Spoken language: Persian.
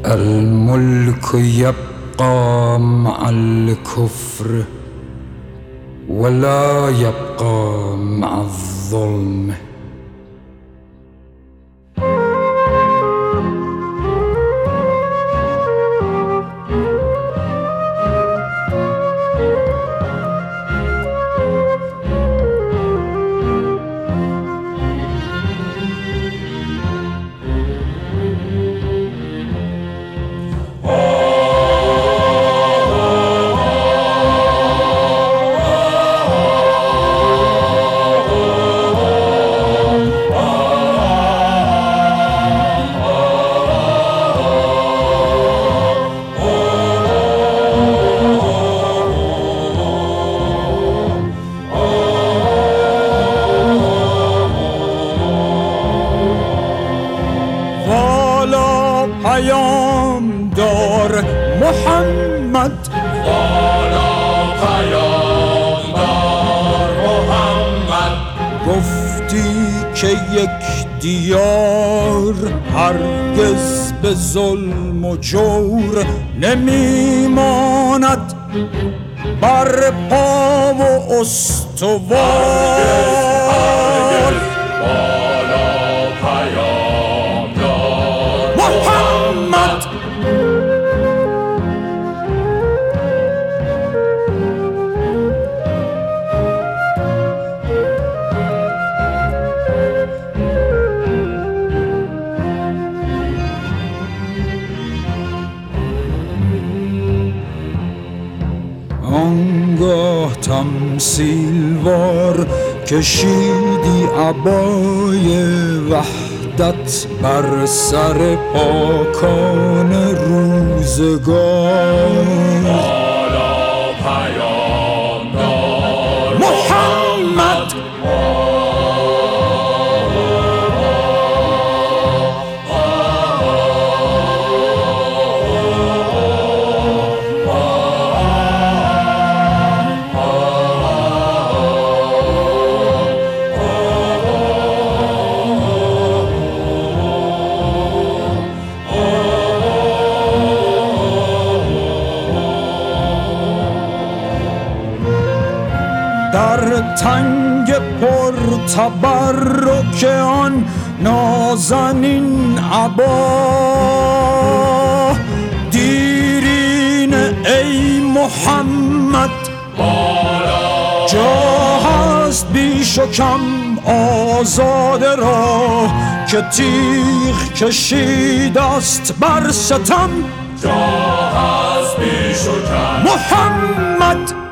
الملك يبقى مع الكفر ولا يبقى مع الظلم. پیام دار محمد، والا پیام دار محمد. گفتی که یک دیار هرگز به ظلم و جور نمیماند بر پا و استوار. آنگاه تمثیلوار کشیدی عبای وحدت بر سر پاکان روزگار. والا پیام دار محمد، در تنگ پر تبرک آن نازنین عبا دیرین ای محمد. جا هست بیش و کم آزاده را که تیغ کشیده است بر ستم. جا هست بیش و کم محمد.